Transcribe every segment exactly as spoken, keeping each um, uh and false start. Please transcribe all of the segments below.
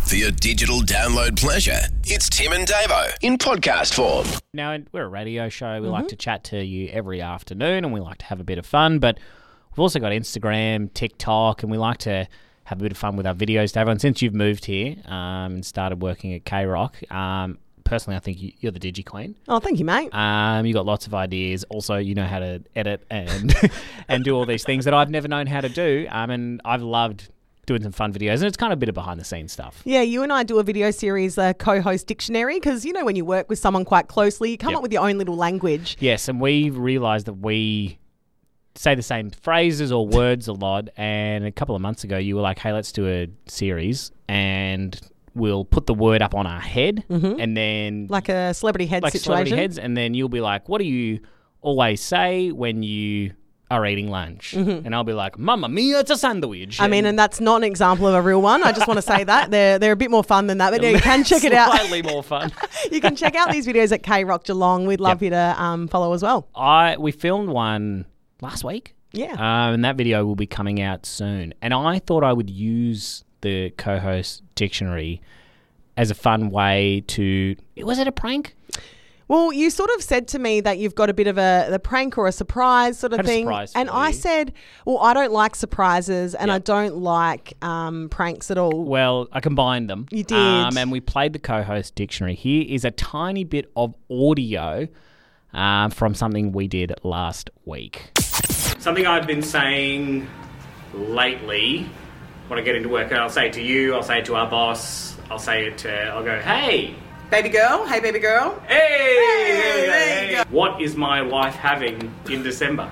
For your digital download pleasure, it's Tim and Davo in podcast form. Now, we're a radio show. We mm-hmm. like to chat to you every afternoon and we like to have a bit of fun, but we've also got Instagram, TikTok, and we like to have a bit of fun with our videos, Davo. And since you've moved here um, and started working at K-Rock, um, personally, I think you, you're the Digi Queen. Oh, thank you, mate. Um, you got lots of ideas. Also, you know how to edit and and do all these things that I've never known how to do. Um, and I've loved doing some fun videos, and it's kind of a bit of behind-the-scenes stuff. Yeah, you and I do a video series, uh, Co-Host Dictionary, because, you know, when you work with someone quite closely, you come yep. up with your own little language. Yes, and we've realised that we say the same phrases or words a lot, and a couple of months ago, you were like, hey, let's do a series, and we'll put the word up on our head, mm-hmm. and then... Like a celebrity head like situation. Like celebrity heads, and then you'll be like, what do you always say when you are eating lunch? Mm-hmm. And I'll be like, Mamma mia, it's a sandwich. I mean, and that's not an example of a real one. I just want to say that. They're they're a bit more fun than that, but yeah, you can check it out. Slightly more fun. You can check out these videos at K-Rock Geelong. We'd love yep. you to um, follow as well. I We filmed one last week. Yeah. Um, and that video will be coming out soon. And I thought I would use the Co-Host Dictionary as a fun way to... Was it a prank? Well, you sort of said to me that you've got a bit of a the prank or a surprise sort of Had a thing. surprise for and you. I said, well, I don't like surprises and Yep. I don't like um, pranks at all. Well, I combined them. You did. Um, and we played the Co-Host Dictionary. Here is a tiny bit of audio um, from something we did last week. Something I've been saying lately when I get into work, and I'll say it to you, I'll say it to our boss, I'll say it to, I'll go, hey... Baby girl, hey baby girl. Hey! Hey, There we go, there you hey. What is my wife having in December?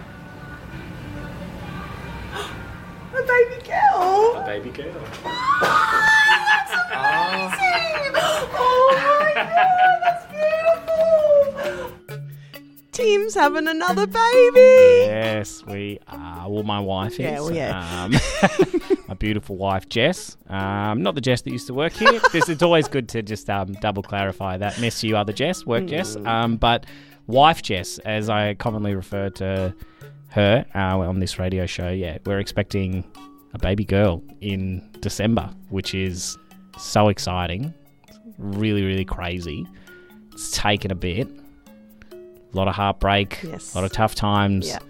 A baby girl. A baby girl. Oh my God, that's beautiful. Tim's having another baby. Yes, we are. Well, my wife is. Yeah, well, yeah. Um, my beautiful wife, Jess. Um, not the Jess that used to work here. This, it's always good to just um, double clarify that. Miss you, other Jess, work Jess. Um, but wife Jess, as I commonly refer to her uh, on this radio show, yeah, we're expecting a baby girl in December, which is so exciting. Really, really crazy. It's taken a bit. A lot of heartbreak, yes. a lot of tough times, yeah.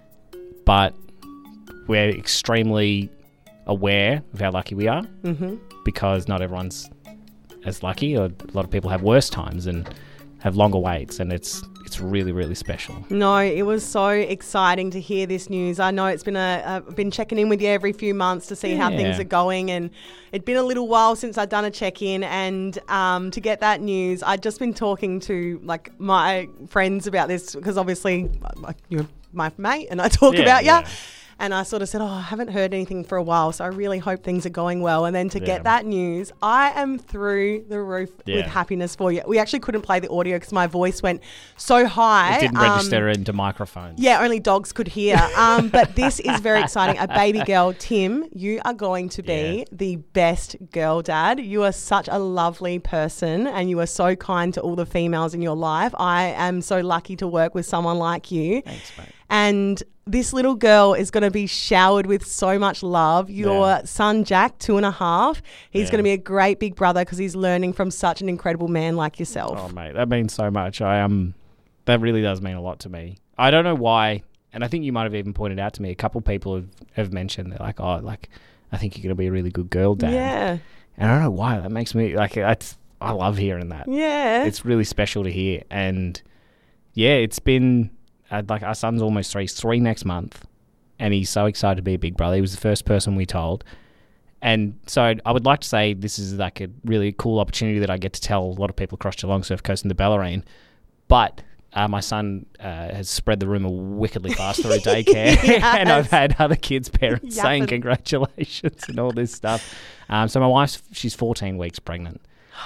but we're extremely aware of how lucky we are mm-hmm. because not everyone's as lucky, or a lot of people have worse times and have longer waits, and it's it's really, really special. No, it was so exciting to hear this news. I know it's been a, I've been checking in with you every few months to see yeah. how things are going, and it'd been a little while since I'd done a check-in, and um, to get that news, I'd just been talking to like my friends about this because obviously like, you're my mate and I talk yeah, about you. yeah. And I sort of said, oh, I haven't heard anything for a while, so I really hope things are going well. And then to yeah. get that news, I am through the roof yeah. with happiness for you. We actually couldn't play the audio because my voice went so high. It didn't um, register into microphones. Yeah, only dogs could hear. Um, but this is very exciting. A baby girl. Tim, you are going to be Yeah. the best girl dad. You are such a lovely person and you are so kind to all the females in your life. I am so lucky to work with someone like you. Thanks, mate. And this little girl is going to be showered with so much love. Your Yeah. son, Jack, two and a half, he's Yeah. going to be a great big brother because he's learning from such an incredible man like yourself. Oh, mate, that means so much. I um, that really does mean a lot to me. I don't know why, and I think you might have even pointed out to me, a couple people have, have mentioned, they're like, oh, like, I think you're going to be a really good girl dad. Yeah. And I don't know why. That makes me, like, it's, I love hearing that. Yeah. It's really special to hear. And, yeah, it's been... Uh, like our son's almost three, he's three next month, and he's so excited to be a big brother. He was the first person we told, and so I would like to say this is like a really cool opportunity that I get to tell a lot of people across Geelong, Surf Coast, and the Bellarine. But uh, my son uh, has spread the rumour wickedly fast through daycare, Yes. and I've had other kids' parents Yapping. saying congratulations and all this stuff. Um, so my wife's she's fourteen weeks pregnant.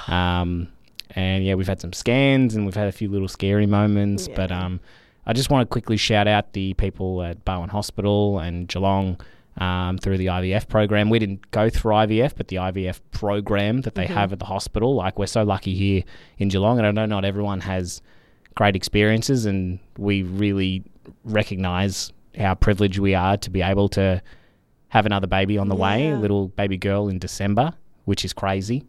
Um, and yeah, we've had some scans and we've had a few little scary moments, Yeah. but um. I just want to quickly shout out the people at Bowen Hospital and Geelong um, through the I V F program. We didn't go through I V F, but the I V F program that they Mm-hmm. have at the hospital, like we're so lucky here in Geelong, and I know not everyone has great experiences, and we really recognise how privileged we are to be able to have another baby on the way, Yeah. a little baby girl in December, which is crazy.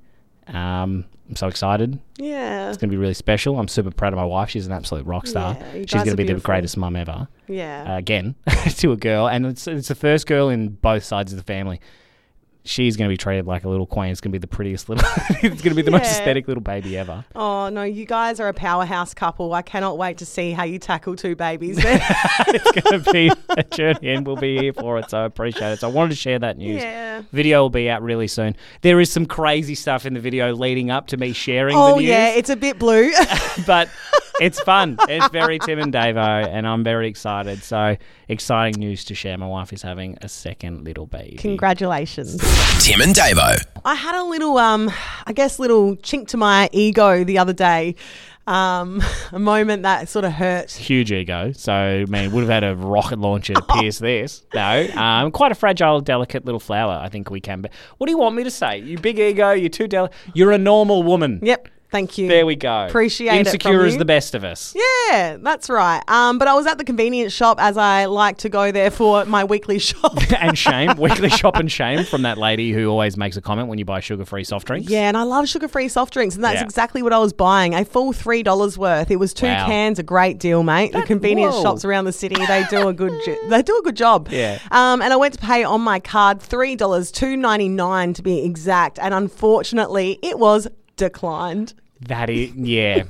Um, I'm so excited. Yeah. It's going to be really special. I'm super proud of my wife. She's an absolute rock star. Yeah, you She's guys going to are be the beautiful. greatest mum ever. Yeah. Uh, again, to a girl. And it's, it's the first girl in both sides of the family. She's going to be treated like a little queen. It's going to be the prettiest little... it's going to be the most Yeah. aesthetic little baby ever. Oh, no, you guys are a powerhouse couple. I cannot wait to see how you tackle two babies. It's going to be a journey and we'll be here for it, so I appreciate it. So I wanted to share that news. Yeah. Video will be out really soon. There is some crazy stuff in the video leading up to me sharing Oh, the news. yeah, it's a bit blue. But it's fun. It's very Tim and Davo, and I'm very excited. So exciting news to share. My wife is having a second little baby. Congratulations. Tim and Davo. I had a little, um, I guess, little chink to my ego the other day. Um, a moment that sort of hurt. Huge ego. So, I mean, would have had a rocket launcher to pierce this. No. Um, quite a fragile, delicate little flower, I think we can be. What do you want me to say? You big ego, you're too delicate. You're a normal woman. Yep. Thank you. There we go. Appreciate it Insecure from is you. the best of us. Yeah, that's right. Um, but I was at the convenience shop, as I like to go there for my weekly shop. And shame. Weekly shop and shame from that lady who always makes a comment when you buy sugar-free soft drinks. Yeah, and I love sugar-free soft drinks, and that's Yeah. exactly what I was buying. A full three dollars worth. It was two Wow. cans, a great deal, mate. the convenience whoa. shops around the city, they do a good jo- they do a good job. Yeah. Um, and I went to pay on my card three dollars, two ninety-nine to be exact, and unfortunately, it was declined. That is, yeah.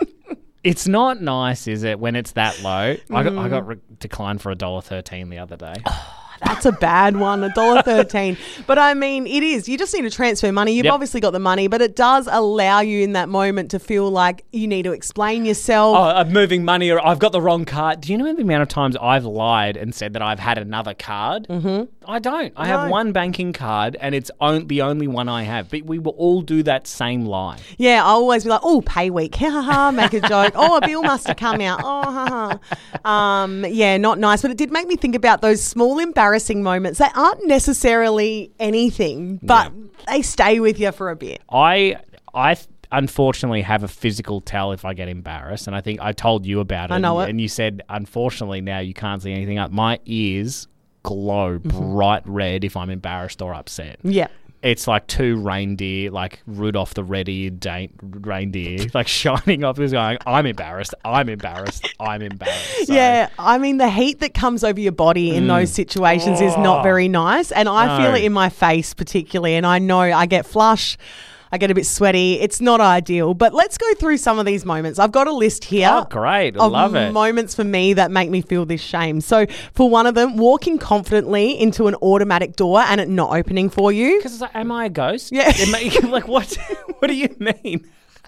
It's not nice, is it, when it's that low? I got, I got re- declined for one dollar thirteen the other day. That's a bad one, one dollar thirteen. But I mean, it is. You just need to transfer money. You've Yep. obviously got the money, but it does allow you in that moment to feel like you need to explain yourself. Oh, I'm moving money or I've got the wrong card. Do you know the amount of times I've lied and said that I've had another card? Mm-hmm. I don't. I have No. one banking card and it's on, the only one I have. But we will all do that same lie. Yeah, I'll always be like, oh, pay week, ha ha ha, make a joke. Oh, a bill must have come out. Oh, ha ha. Um, yeah, not nice. But it did make me think about those small embarrassing moments that aren't necessarily anything, but they stay with you for a bit. I, I th- unfortunately have a physical tell if I get embarrassed. And I think I told you about it. I know and, it. And you said, unfortunately, now you can't see anything up. My ears glow bright red if I'm embarrassed or upset. Yeah. It's like two reindeer, like Rudolph the red-eared da- reindeer, like shining off. It's going, I'm embarrassed, I'm embarrassed, I'm embarrassed. So, Yeah, I mean, the heat that comes over your body in those situations is not very nice. And I Mm. No. feel it in my face particularly. And I know I get flush. I get a bit sweaty. It's not ideal. But let's go through some of these moments. I've got a list here. Oh, great. I of love it. moments for me that make me feel this shame. So for one of them, walking confidently into an automatic door and it not opening for you. Because it's like, am I a ghost? Yeah. Am I- like, what? What do you mean?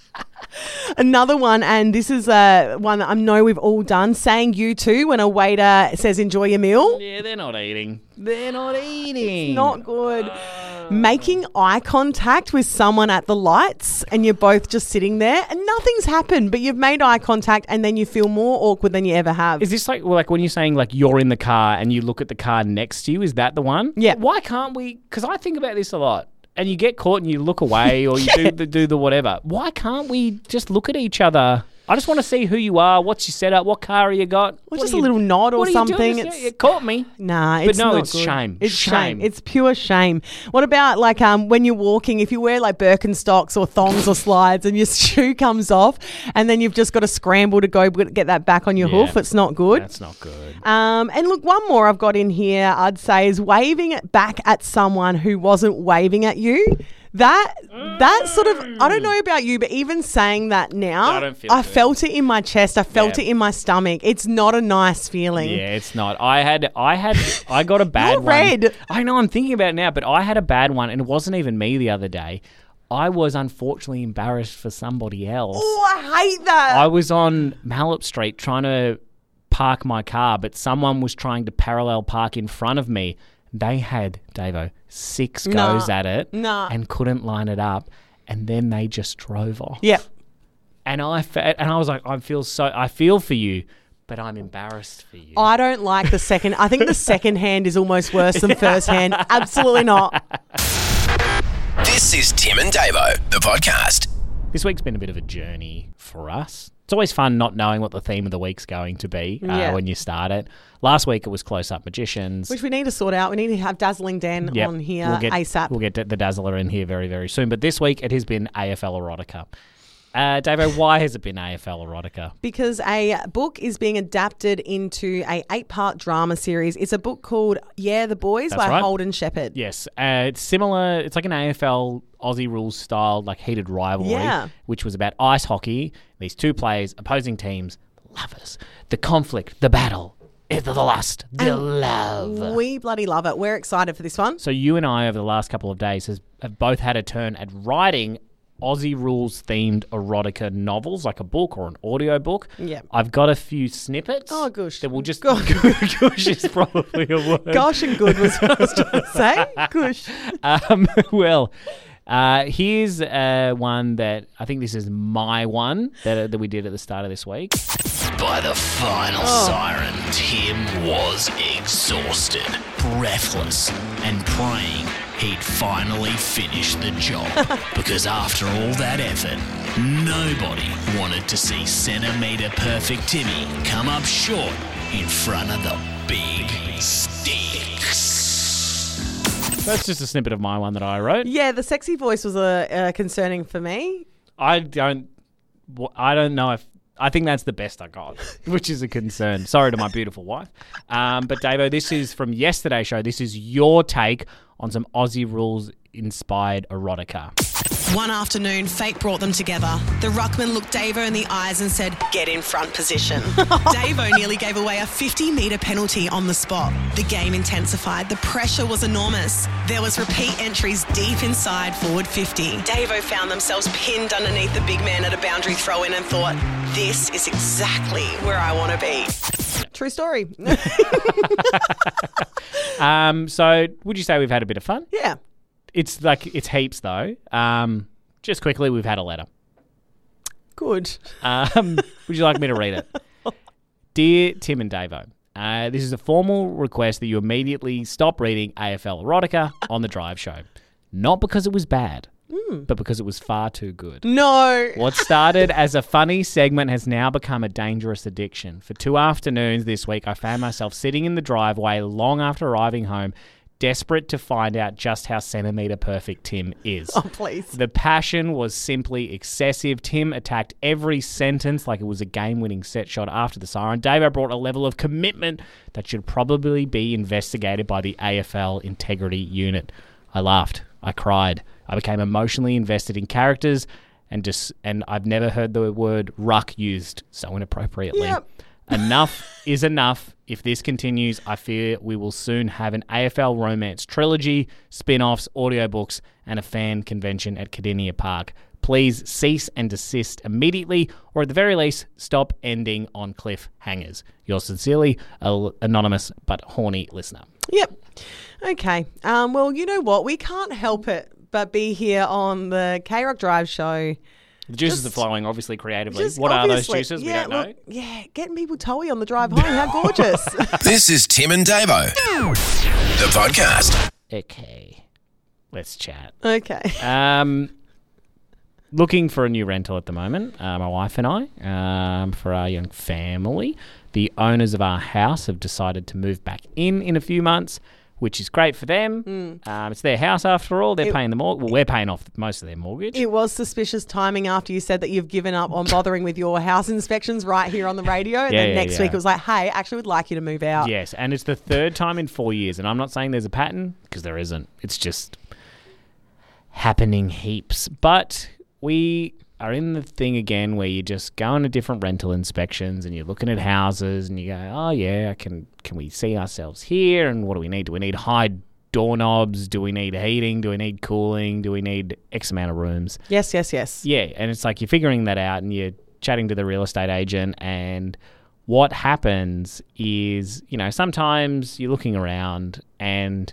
Another one, and this is uh, one that I know we've all done, saying you too when a waiter says enjoy your meal. Yeah, they're not eating. They're not eating. Not good. Making eye contact with someone at the lights and you're both just sitting there and nothing's happened, but you've made eye contact and then you feel more awkward than you ever have. Is this like well, like when you're saying like you're in the car and you look at the car next to you? Is that the one? Yeah. Why can't we? Because I think about this a lot. And you get caught and you look away or you do the do the whatever. Why can't we just look at each other? I just want to see who you are, what's your setup, what car you got. Or What just are a you- little nod or what are you something. doing? It's- It caught me. Nah, But it's no, not it's good. shame. It's Shame. shame. It's pure shame. What about like um when you're walking, if you wear like Birkenstocks or thongs or slides and your shoe comes off and then you've just got to scramble to go get that back on your Yeah. hoof? It's not good. That's not good. Um, and look, one more I've got in here, I'd say, is waving it back at someone who wasn't waving at you. That that sort of, I don't know about you, but even saying that now, I don't feel I good. felt it in my chest. I felt Yeah. it in my stomach. It's not a nice feeling. Yeah, it's not. I had, I had, I got a bad You're one. red. I know. I'm thinking about it now, but I had a bad one, and it wasn't even me the other day. I was unfortunately embarrassed for somebody else. Oh, I hate that. I was on Mallet Street trying to park my car, but someone was trying to parallel park in front of me. They had, Davo, six Nah. goes at it Nah. and couldn't line it up, and then they just drove off. yeah. And I fe- and I was like, I feel so, I feel for you, but I'm embarrassed for you. I don't like the second. I think the second hand is almost worse than first hand. Absolutely not. This is Tim and Davo, the podcast. This week's been a bit of a journey for us. It's always fun not knowing what the theme of the week's going to be uh, Yeah. when you start it. Last week it was Close-Up Magicians. Which we need to sort out. We need to have Dazzling Dan Yep. on here We'll get, ASAP. We'll get the Dazzler in here very, very soon. But this week it has been A F L Erotica. Uh, Davo, why has it been A F L Erotica? Because a book is being adapted into a eight-part drama series. It's a book called Yeah, the Boys That's by right. Holden Shepherd. Yes, uh, it's similar. It's like an A F L Aussie rules style, like heated rivalry, Yeah. which was about ice hockey. These two players, opposing teams, lovers, the conflict, the battle, the lust, the And love. We bloody love it. We're excited for this one. So you and I, over the last couple of days, has, have both had a turn at writing Aussie rules themed erotica novels, like a book or an audio book. Yeah. I've got a few snippets. Oh, gosh. That will just Go- gosh is probably a word. Gosh and good was what I was trying to say. Gosh. Um, well, uh, here's uh, one that I think this is my one that, that we did at the start of this week. By the final siren, Tim was exhausted, breathless, and praying he'd finally finish the job. Because after all that effort, nobody wanted to see centimetre perfect Timmy come up short in front of the big sticks. That's just a snippet of my one that I wrote. Yeah, the sexy voice was uh, uh, concerning for me. I don't, I don't know if. I think that's the best I got, which is a concern. Sorry to my beautiful wife. Um, but, Davo, this is from yesterday's show. This is your take on some Aussie rules-inspired erotica. One afternoon, fate brought them together. The ruckman looked Davo in the eyes and said, "Get in front position." Davo nearly gave away a fifty metre penalty on the spot. The game intensified. The pressure was enormous. There was repeat entries deep inside forward fifty. Davo found themselves pinned underneath the big man at a boundary throw-in and thought, this is exactly where I want to be. True story. Um, so, would you say we've had a bit of fun? Yeah. It's like, it's heaps, though. Um, just quickly, we've had a letter. Good. Um, would you like me to read it? Dear Tim and Davo, uh, this is a formal request that you immediately stop reading A F L Erotica on the Drive Show. Not because it was bad, but because it was far too good. No. What started as a funny segment has now become a dangerous addiction. For two afternoons this week, I found myself sitting in the driveway long after arriving home, desperate to find out just how centimetre perfect Tim is. Oh, please. The passion was simply excessive. Tim attacked every sentence like it was a game-winning set shot after the siren. Davo brought a level of commitment that should probably be investigated by the A F L Integrity Unit. I laughed. I cried. I became emotionally invested in characters, and just and I've never heard the word ruck used so inappropriately. Yep. Enough is enough. If this continues, I fear we will soon have an A F L romance trilogy, spin-offs, audiobooks, and a fan convention at Cardinia Park. Please cease and desist immediately, or at the very least, stop ending on cliffhangers. Yours sincerely, a anonymous but horny listener. Yep. Okay. Um, well, you know what? We can't help it but be here on the K-Rock Drive show. The juices Just- are flowing, obviously, creatively. Just What are those obviously- juices? Yeah, we don't look, know. Yeah, getting people toey on the drive home. How gorgeous. This is Tim and Davo, the podcast. Okay. Let's chat. Okay. Um, looking for a new rental at the moment, uh, my wife and I, um, for our young family. The owners of our house have decided to move back in in a few months, which is great for them. Um, it's their house after all. They're It- paying the mortgage. Well, we're paying off most of their mortgage. It was suspicious timing after you said that you've given up on bothering with your house inspections right here on the radio. And Yeah, then yeah, next yeah. week it was like, hey, actually would like you to move out. Yes, and it's the third time in four years. And I'm not saying there's a pattern, because there isn't. It's just happening heaps. But we are in the thing again where you just go into different rental inspections and you're looking at houses and you go, oh, yeah, can can we see ourselves here? And what do we need? Do we need high doorknobs? Do we need heating? Do we need cooling? Do we need X amount of rooms? Yes, yes, yes. Yeah, and it's like you're figuring that out and you're chatting to the real estate agent, and what happens is, you know, sometimes you're looking around and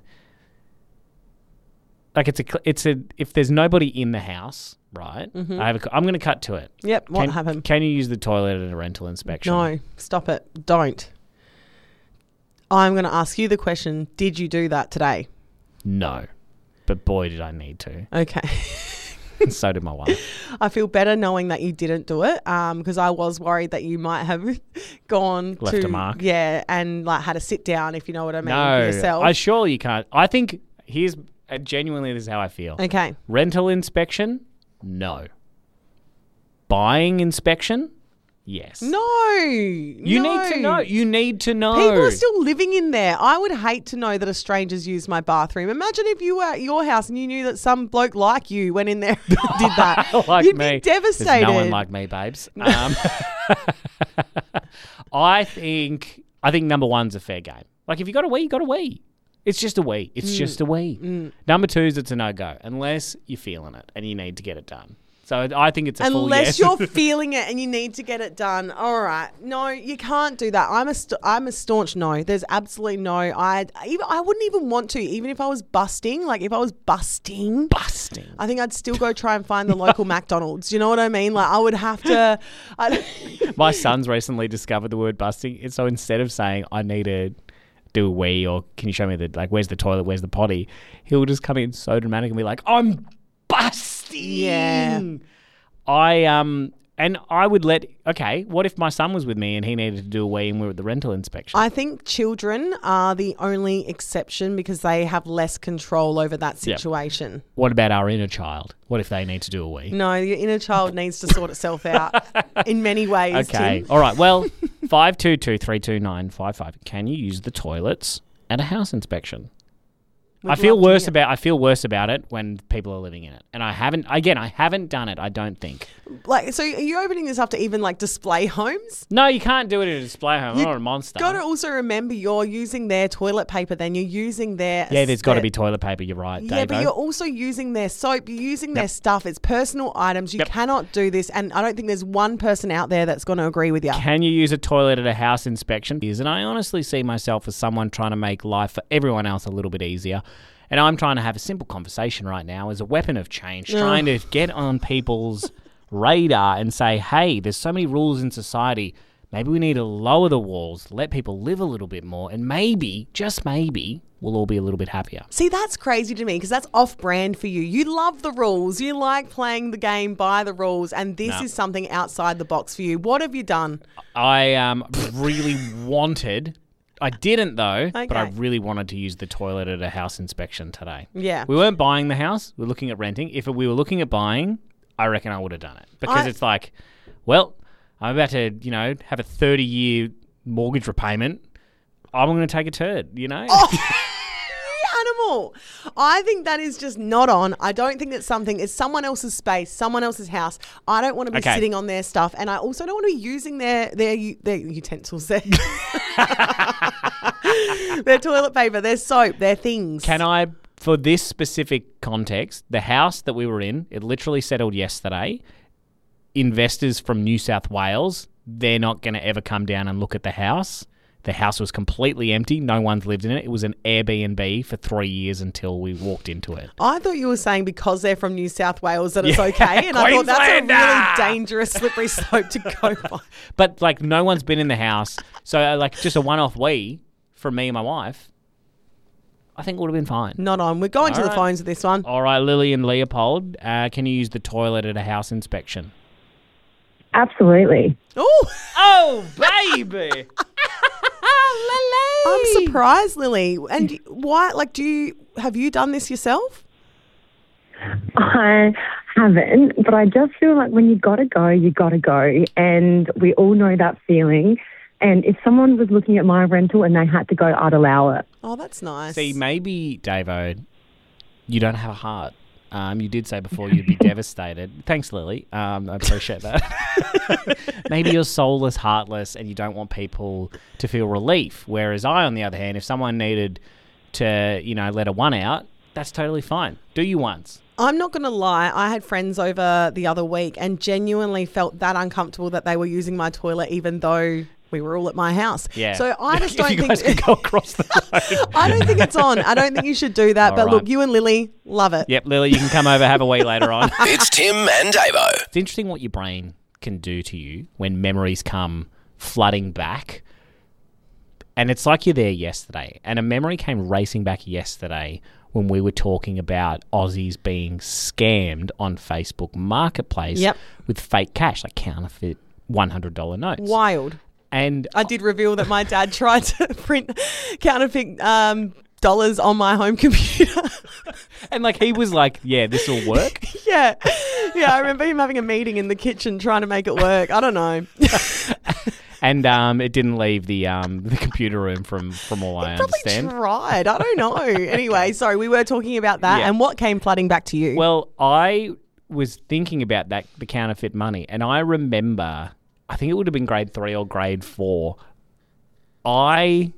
like it's a it's a if there's nobody in the house, right? I have a, I'm going to cut to it. Yep, what Can, happened? Can you use the toilet at a rental inspection? No, stop it. Don't. I'm going to ask you the question, did you do that today? No. But boy, did I need to. Okay. So did my wife. I feel better knowing that you didn't do it because I was worried that you might have gone Left to a mark. Yeah, and like had a sit down, if you know what I mean, No, for yourself. I surely you can't. I think here's uh, genuinely this is how I feel. Okay. Rental inspection, no. Buying inspection, yes. No. You no. need to know. You need to know. People are still living in there. I would hate to know that a stranger's used my bathroom. Imagine if you were at your house and you knew that some bloke like you went in there and did that. like You'd me. be devastated. There's no one like me, babes. Um, I think I think number one's a fair game. Like if you got a wee, you got a wee. It's just a wee. It's mm. just a wee. Mm. Number two is it's a no-go unless you're feeling it and you need to get it done. So I think it's a full Unless yes. you're feeling it and you need to get it done. All right. No, you can't do that. I'm a st- I'm a staunch no. There's absolutely no. I even I wouldn't even want to, even if I was busting. Like if I was busting, busting. I think I'd still go try and find the local McDonald's. Do you know what I mean? Like I would have to. I'd My son's recently discovered the word busting. And so instead of saying I need to do a wee or can you show me the like where's the toilet, where's the potty, he'll just come in so dramatic and be like, I'm busting. Yeah. I um and I would let okay, what if my son was with me and he needed to do a wee and we were at the rental inspection? I think children are the only exception because they have less control over that situation. Yep. What about our inner child? What if they need to do a wee? No, your inner child needs to sort itself out in many ways. Okay. Tim. All right. Well, five two two three two nine five five. Can you use the toilets at a house inspection? We'd I feel love to worse hear. about I feel worse about it when people are living in it. And I haven't again, I haven't done it, I don't think. Like, so are you opening this up to even like display homes? No, you can't do it in a display home. I'm You not a monster. Got to also remember you're using their toilet paper. Then you're using their yeah, there's got to their- be toilet paper, you're right, Yeah, Davo. but you're also using their soap. You're using their stuff. It's personal items. You Yep. cannot do this. And I don't think there's one person out there that's going to agree with you. Can you use a toilet at a house inspection? And I honestly see myself as someone trying to make life for everyone else a little bit easier. And I'm trying to have a simple conversation right now as a weapon of change, trying to get on people's radar and say, hey, there's so many rules in society. Maybe we need to lower the walls, let people live a little bit more, and maybe, just maybe, we'll all be a little bit happier. See, that's crazy to me because that's off-brand for you. You love the rules. You like playing the game by the rules, and this No. is something outside the box for you. What have you done? I um, really wanted... I didn't though, but I Okay. really wanted to use the toilet at a house inspection today. Yeah. We weren't buying the house. We were looking at renting. If we were looking at buying, I reckon I would have done it. Because I- it's like, well, I'm about to, you know, have a thirty-year mortgage repayment. I'm going to take a turd, you know? Animal. I think that is just not on. I don't think it's something. It's someone else's space, someone else's house. I don't want to be Okay. sitting on their stuff, and I also don't want to be using their their u- their utensils, their their toilet paper, their soap, their things. Can I, for this specific context, the house that we were in, it literally settled yesterday. Investors from New South Wales, they're not going to ever come down and look at the house. The house was completely empty. No one's lived in it. It was an Airbnb for three years until we walked into it. I thought you were saying because they're from New South Wales that it's Yeah, okay, and I thought that's a Queenslander! really dangerous, slippery slope to go by. But, like, no one's been in the house. So, uh, like, just a one-off wee from me and my wife, I think would have been fine. Not on. We're going to All the right. phones with this one. All right, Lily and Leopold, uh, can you use the toilet at a house inspection? Absolutely. Oh, Oh, baby! I'm surprised, Lily. And why? Like, do you have you done this yourself? I haven't, but I just feel like when you got to go, you got to go. And we all know that feeling. And if someone was looking at my rental and they had to go, I'd allow it. Oh, that's nice. See, maybe, Davo, you don't have a heart. Um, you did say before you'd be devastated. Thanks, Lily. Um, I appreciate that. Maybe you're soulless, heartless, and you don't want people to feel relief. Whereas I, on the other hand, if someone needed to, you know, let a one out, that's totally fine. Do you once? I'm not going to lie. I had friends over the other week and genuinely felt that uncomfortable that they were using my toilet, even though we were all at my house. Yeah. So I just don't if you think guys could go across the road. I don't think it's on. I don't think you should do that. All but right. look, you and Lily love it. Yep, Lily, you can come over, have a wee later on. It's Tim and Davo. It's interesting what your brain can do to you when memories come flooding back. And it's like you're there yesterday. And a memory came racing back yesterday when we were talking about Aussies being scammed on Facebook Marketplace Yep. with fake cash, like counterfeit one hundred dollars notes. Wild. And I did reveal that my dad tried to print counterfeit um, dollars on my home computer. and like he was like, yeah, this will work. yeah. Yeah, I remember him having a meeting in the kitchen trying to make it work. I don't know. And um, it didn't leave the um, the computer room from, from all I Probably understand. tried. I don't know. Anyway, sorry, we were talking about that. Yeah. And what came flooding back to you? Well, I was thinking about that, the counterfeit money, and I remember, I think it would have been grade three or grade four, I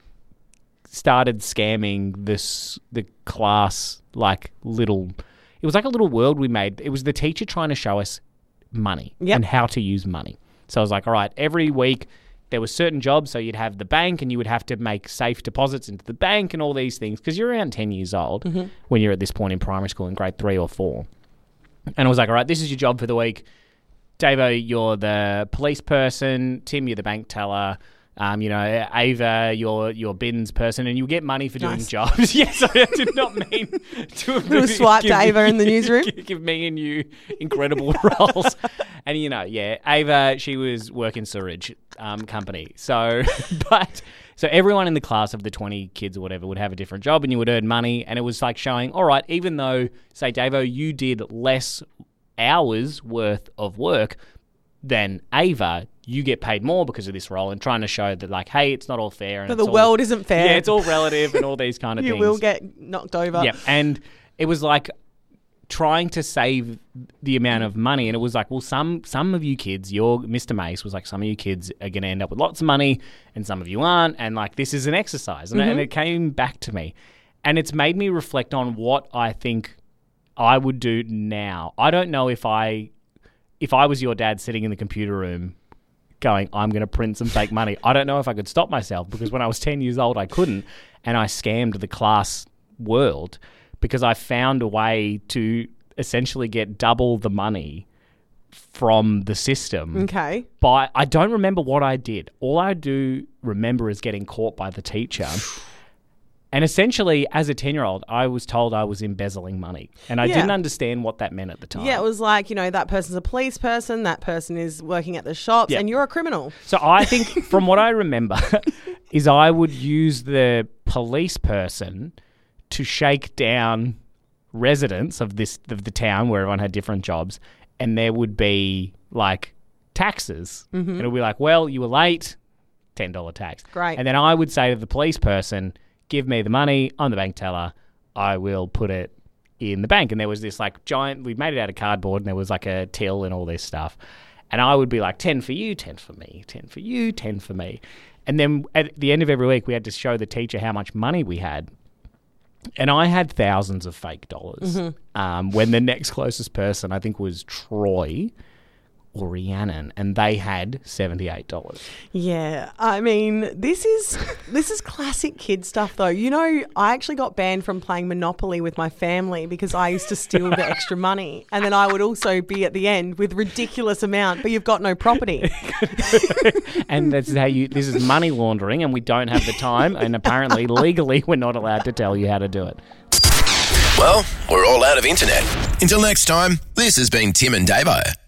started scamming this the class like little, it was like a little world we made. It was the teacher trying to show us money Yep. and how to use money. So I was like, all right, every week there were certain jobs. So you'd have the bank and you would have to make safe deposits into the bank and all these things because you're around ten years old Mm-hmm. when you're at this point in primary school in grade three or four. And I was like, all right, this is your job for the week. Davo, you're the police person. Tim, you're the bank teller. Um, you know, Ava, you're your bins person, and you'll get money for doing Nice. jobs. Yes, I did not mean to Little swipe to give Ava me- in the newsroom. Give me and you incredible roles. And, you know, yeah, Ava, she was working sewage um, company. So, but, so everyone in the class of the twenty kids or whatever would have a different job and you would earn money. And it was like showing, all right, even though, say, Davo, you did less hours worth of work than Ava, you get paid more because of this role, and trying to show that, like, hey, it's not all fair. And But it's the all- world isn't fair. Yeah, it's all relative and all these kind of you things. will get knocked over. Yeah, and it was like trying to save the amount of money, and it was like, well, some some of you kids, your Mister Mace was like, some of you kids are going to end up with lots of money, and some of you aren't, and like this is an exercise, and, and it came back to me, and it's made me reflect on what I think I would do now. I don't know if I if I was your dad sitting in the computer room going, I'm going to print some fake money. I don't know if I could stop myself because when I was ten years old, I couldn't. And I scammed the class world because I found a way to essentially get double the money from the system. Okay. But I don't remember what I did. All I do remember is getting caught by the teacher. And essentially, as a ten-year-old, I was told I was embezzling money. And I Yeah. didn't understand what that meant at the time. Yeah, it was like, you know, that person's a police person, that person is working at the shops, Yeah. and you're a criminal. So I think, from what I remember, is I would use the police person to shake down residents of this of the town where everyone had different jobs, and there would be like taxes. Mm-hmm. And it would be like, well, you were late, ten dollars tax. Great. And then I would say to the police person, give me the money, I'm the bank teller, I will put it in the bank. And there was this like giant, we made it out of cardboard, and there was like a till and all this stuff. And I would be like, ten for you, ten for me, ten for you, ten for me. And then at the end of every week, we had to show the teacher how much money we had. And I had thousands of fake dollars. Mm-hmm. Um, when the next closest person, I think, was Troy or Rhiannon, and they had seventy-eight dollars. Yeah, I mean, this is this is classic kid stuff, though. You know, I actually got banned from playing Monopoly with my family because I used to steal the extra money, and then I would also be at the end with ridiculous amount, but you've got no property. And that's how you, this is money laundering, and we don't have the time, and apparently legally we're not allowed to tell you how to do it. Well, we're all out of internet. Until next time, this has been Tim and Davo.